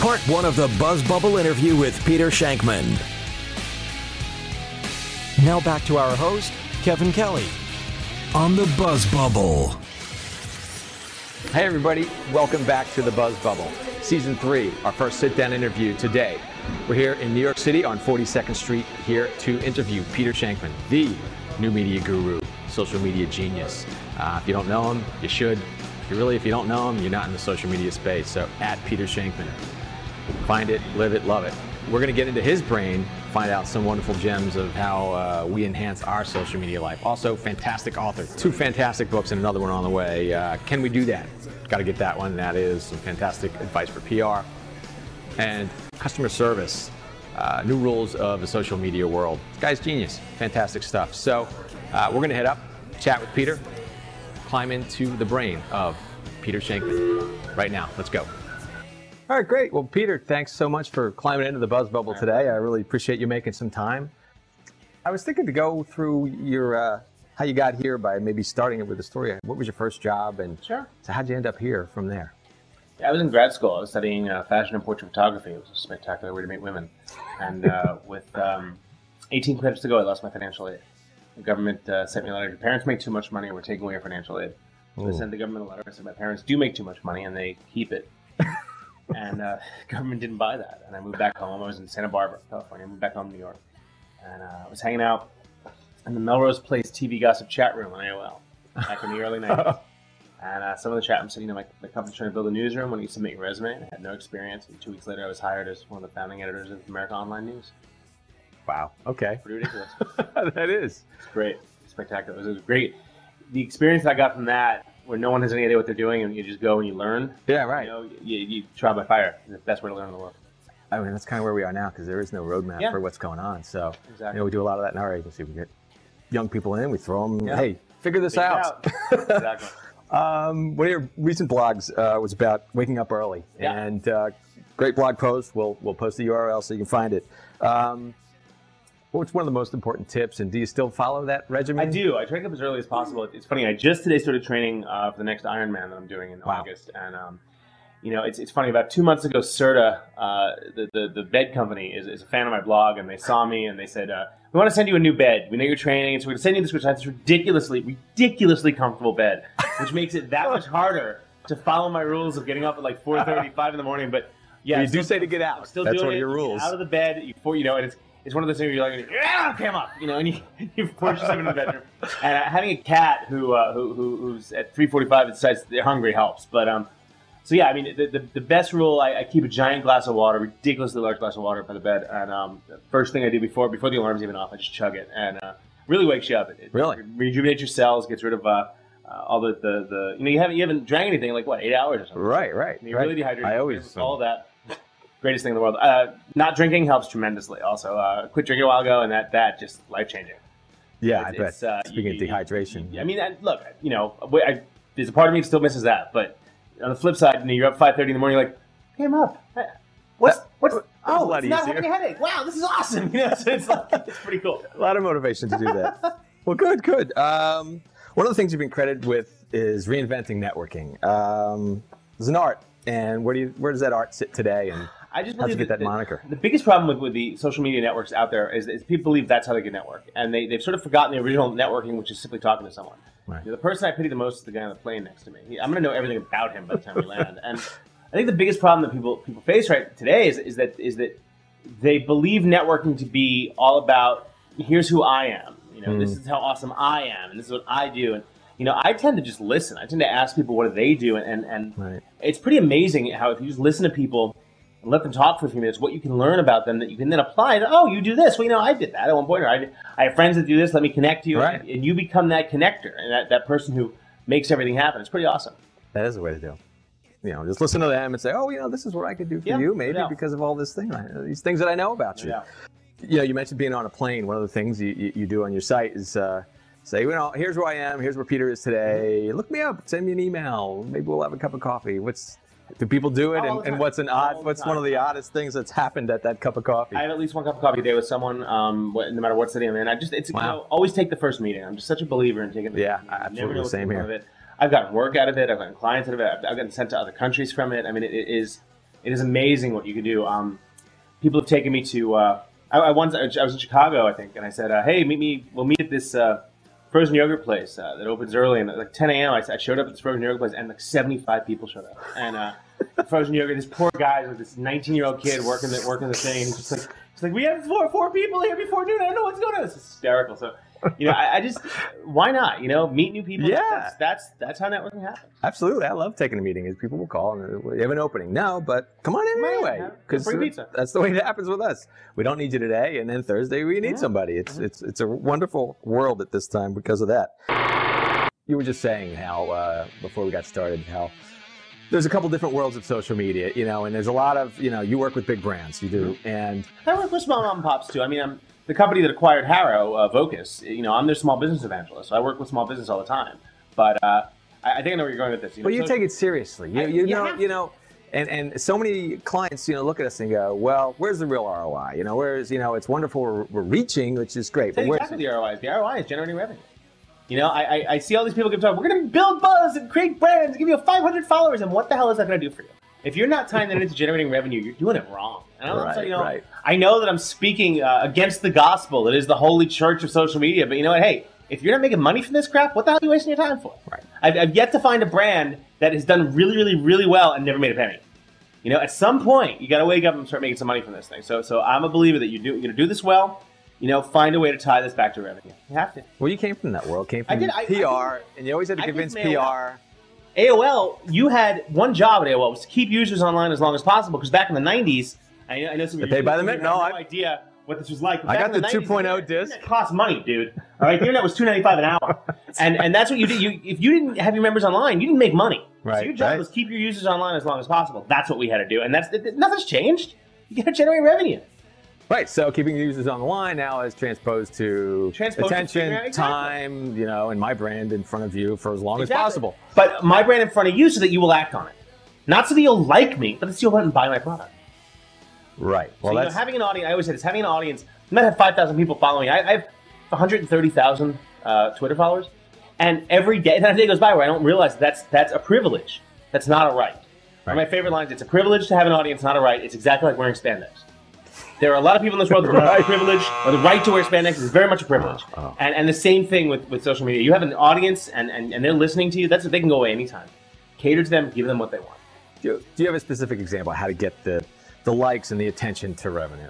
Part 1 of the Buzz Bubble interview with Peter Shankman. Now back to our host, Kevin Kelly, on the Buzz Bubble. Hey everybody, welcome back to the Buzz Bubble. Season 3, our first sit-down interview today. We're here in New York City on 42nd Street, here to interview Peter Shankman, the new media guru, social media genius. If you don't know him, you should. If you don't know him, you're not in the social media space. So at Peter Shankman. Find it, live it, love it. We're going to get into his brain, find out some wonderful gems of how we enhance our social media life. Also, fantastic author. 2 fantastic books and another one on the way. Can we do that? Got to get that one. That is some fantastic advice for PR and customer service. New rules of the social media world. This guy's genius. Fantastic stuff. So we're going to head up, chat with Peter, climb into the brain of Peter Shankman right now. Let's go. All right, great. Well, Peter, thanks so much for climbing into the Buzz Bubble today. I really appreciate you making some time. I was thinking to go through your how you got here by maybe starting it with the story. What was your first job, and Sure. So how'd you end up here from there? Yeah, I was in grad school. I was studying fashion and portrait photography. It was a spectacular way to meet women. And with 18 credits to go, I lost my financial aid. The government sent me a letter. Your parents make too much money, and we're taking away your financial aid. So I sent the government a letter. I said, my parents do make too much money, and they keep it. And the government didn't buy that. And I moved back home. I was in Santa Barbara, California. I moved back home to New York. And I was hanging out in the Melrose Place TV gossip chat room on AOL back in the early 90s. And some of the chat room said, you know, my company's trying to build a newsroom. When you submit your resume, I had no experience. And 2 weeks later, I was hired as one of the founding editors of America Online News. Wow. Okay. Pretty ridiculous. That is. It's great. Spectacular. It was great. The experience I got from that, where no one has any idea what they're doing, and you just go and you learn. Yeah, right. You know, you try by fire. It's the best way to learn in the world. I mean, that's kind of where we are now, because there is no roadmap for what's going on. So, Exactly. you know, we do a lot of that in our agency. We get young people in, we throw them, hey, figure this out. Exactly. One of your recent blogs was about waking up early, and great blog post. We'll post the URL so you can find it. What's one of the most important tips, and do you still follow that regimen? I do. I try to get up as early as possible. It's funny. I just today started training for the next Ironman that I'm doing in August, and you know, it's funny. About 2 months ago, Serta, the bed company, is a fan of my blog, and they saw me and they said, "We want to send you a new bed. We know you're training, and so we're going to send you this ridiculously comfortable bed, which makes it that much harder to follow my rules of getting up at like 4:30, 5 in the morning." But yeah, you do say to get out. I'm still That's doing one of your rules. Out of the bed before you know it. It's one of those things where you're like, okay, I'm up, you know, and you force yourself into the bedroom. And having a cat who's at 3:45 decides they're hungry helps. But so yeah, I mean, the best rule, I keep a giant glass of water, ridiculously large glass of water by the bed, and the first thing I do before the alarm's even off, I just chug it, and really wakes you up. It really rejuvenates your cells, gets rid of all the you know, you haven't drank anything in like what, 8 hours or something. Right. And you're really dehydrated. I always all that. Greatest thing in the world. Not drinking helps tremendously. Also, quit drinking a while ago, and that just life changing. Yeah, I bet. Speaking of dehydration, I mean, look, you know, there's a part of me that still misses that. But on the flip side, you know, you're up 5:30 in the morning, you're like, hey, I'm up. What's? Oh, it's not having a headache. Wow, this is awesome. You know, so it's pretty cool. A lot of motivation to do that. Well, good. One of the things you've been credited with is reinventing networking. It's an art, and where does that art sit today? And I just how'd you believe get that moniker? The biggest problem with the social media networks out there is people believe that's how they can network. And they've sort of forgotten the original networking, which is simply talking to someone. Right. You know, the person I pity the most is the guy on the plane next to me. I'm going to know everything about him by the time we land. And I think the biggest problem that people face right today is that they believe networking to be all about, here's who I am. You know, this is how awesome I am, and this is what I do. And you know, I tend to just listen. I tend to ask people what do they do, and right. It's pretty amazing how if you just listen to people and let them talk for a few minutes, what you can learn about them that you can then apply to, oh, you do this. Well, you know, I did that at one point. Or I have friends that do this. Let me connect you. Right. And you become that connector and that person who makes everything happen. It's pretty awesome. That is the way to do it. You know, just listen to them and say, oh, you know, this is what I could do for you, maybe because of all these things that I know about you. Yeah. You know, you mentioned being on a plane. One of the things you do on your site is say, you know, here's where I am. Here's where Peter is today. Look me up. Send me an email. Maybe we'll have a cup of coffee. Do people do it? And what's one of the oddest things that's happened at that cup of coffee? I have at least one cup of coffee a day with someone, no matter what city I'm in. You know, always take the first meeting. I'm just such a believer in taking the first meeting. Absolutely the same here. I've gotten work out of it. I've gotten clients out of it. I've gotten sent to other countries from it. I mean, it is It is amazing what you can do. People have taken me to. I was in Chicago, I think, and I said, "Hey, we'll meet at this frozen yogurt place that opens early." And at like 10 a.m., I showed up at this frozen yogurt place, and like 75 people showed up. And frozen yogurt, this poor guy with this 19-year-old kid working the thing, and he's just like, we have four people here before noon. I don't know what's going on. It's hysterical. So, I just, why not? Meet new people. Yeah. That's how networking happens. Absolutely. I love taking a meeting. Is people will call and you have an opening. No, but come on in anyway. Because that's the way it happens with us. We don't need you today, and then Thursday we need somebody. It's a wonderful world at this time because of that. You were just saying how before we got started how there's a couple different worlds of social media, and there's a lot of, you work with big brands, you do, and I work with small mom and pops too. I mean, I'm the company that acquired Harrow, Vocus. I'm their small business evangelist, so I work with small business all the time. But I think I know where you're going with this. But you take it seriously, and so many clients, look at us and go, well, where's the real ROI? Where's, it's wonderful we're reaching, which is great. But exactly the ROI is. The ROI is generating revenue. I see all these people give talk. We're going to build buzz and create brands and give you 500 followers. And what the hell is that going to do for you? If you're not tying that into generating revenue, you're doing it wrong. And right. I know that I'm speaking against the gospel. It is the holy church of social media. But you know what? Hey, if you're not making money from this crap, what the hell are you wasting your time for? Right. I've yet to find a brand that has done really, really, really well and never made a penny. At some point, you got to wake up and start making some money from this thing. So I'm a believer that you're going to do this well. Find a way to tie this back to revenue. You have to. Well, you came from that world. Came from PR, and you always had to convince PR. AOL, you had one job at AOL was to keep users online as long as possible. Because back in the 90s, I know some of you paid by the minute. No idea what this was like. I got the 2.0 disc. It cost money, dude. All right, the internet was $2.95 an hour, and that's what you did. If you didn't have your members online, you didn't make money. Right. So your job was keep your users online as long as possible. That's what we had to do, and nothing's changed. You got to generate revenue. Right, so keeping users on the line now is transposed to attention, time, and my brand in front of you for as long as possible. But my brand in front of you so that you will act on it. Not so that you'll like me, but that you'll went and buy my product. Right. Well, so, having an audience, I always say this, having an audience, you might have 5,000 people following. I have 130,000 Twitter followers, and every day, not a day goes by where I don't realize that's a privilege. That's not a right. One of my favorite lines, it's a privilege to have an audience, not a right. It's exactly like wearing spandex. There are a lot of people in this world that are privilege, or the right to wear spandex is very much a privilege. And the same thing with social media. You have an audience, and they're listening to you. They can go away anytime. Cater to them, give them what they want. Do you have a specific example of how to get the likes and the attention to revenue?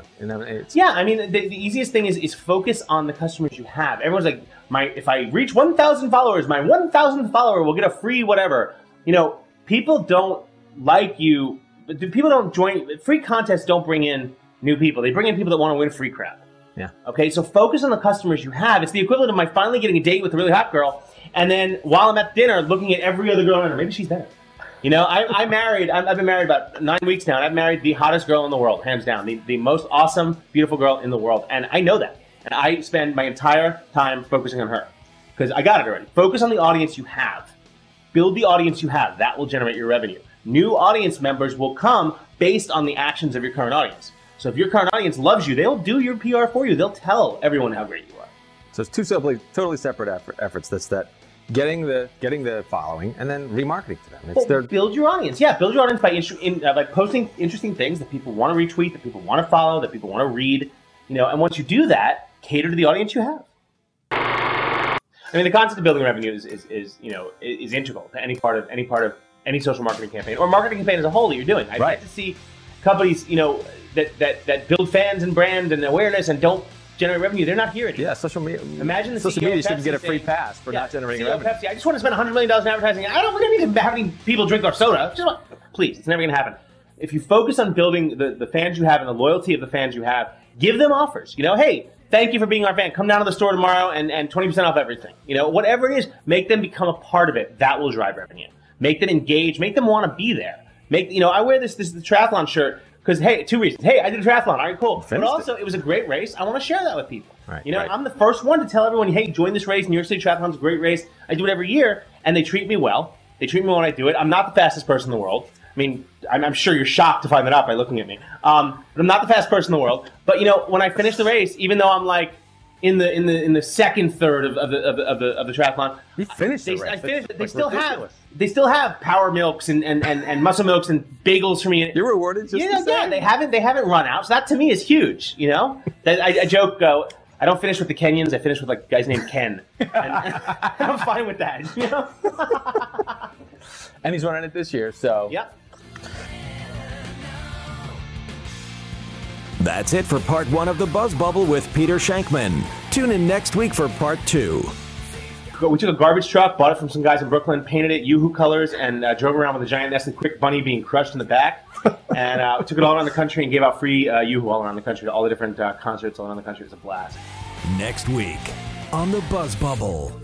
The easiest thing is focus on the customers you have. Everyone's like, if I reach 1,000 followers, my 1,000th follower will get a free whatever. People don't like you. People don't join. Free contests don't bring in new people. They bring in people that want to win free crap. Yeah. Okay, so focus on the customers you have. It's the equivalent of my finally getting a date with a really hot girl, and then while I'm at dinner looking at every other girl around her, maybe she's better. I've been married about 9 weeks now, and I've married the hottest girl in the world, hands down. The most awesome, beautiful girl in the world. And I know that. And I spend my entire time focusing on her. Because I got it already. Focus on the audience you have. Build the audience you have. That will generate your revenue. New audience members will come based on the actions of your current audience. So if your current audience loves you, they'll do your PR for you. They'll tell everyone how great you are. So it's two totally separate efforts. That's that getting the following and then remarketing to them. Build your audience. Yeah, build your audience by posting interesting things that people want to retweet, that people want to follow, that people want to read. And once you do that, cater to the audience you have. The concept of building revenue is integral to any part of any social marketing campaign or marketing campaign as a whole that you're doing. I'd like to see companies, that build fans and brand and awareness and don't generate revenue. They're not here anymore. Yeah, social media. Imagine the social CEO media of Pepsi shouldn't get a free pass for not generating CEO of revenue. Pepsi, I just want to spend $100 million in advertising. I don't need to have any people drink our soda. Please, it's never going to happen. If you focus on building the fans you have and the loyalty of the fans you have, give them offers. Hey, thank you for being our fan. Come down to the store tomorrow and 20% off everything. Whatever it is, make them become a part of it. That will drive revenue. Make them engage. Make them want to be there. I wear this is the triathlon shirt. Because, hey, 2 reasons. Hey, I did a triathlon. All right, cool. But also, it was a great race. I want to share that with people. Right, I'm the first one to tell everyone, hey, join this race. New York City Triathlon's a great race. I do it every year, and they treat me well. They treat me when I do it. I'm not the fastest person in the world. I'm sure you're shocked to find that out by looking at me. But I'm not the fastest person in the world. But, when I finish the race, even though I'm like in the second third of the triathlon. He finished the race. I finished. They Like, still ridiculous. have power milks and muscle milks and bagels for me. You're rewarded just the same. Yeah, they haven't run out. So that to me is huge. You know, I joke. I don't finish with the Kenyans. I finish with like guys named Ken. And I'm fine with that. You know. And he's running it this year. So Yeah. That's it for part 1 of the Buzz Bubble with Peter Shankman. Tune in next week for part 2. We took a garbage truck, bought it from some guys in Brooklyn, painted it Yoo-hoo colors, and drove around with a giant Nestle Quick Bunny being crushed in the back. And we took it all around the country and gave out free Yoo-hoo all around the country to all the different concerts all around the country. It was a blast. Next week on the Buzz Bubble.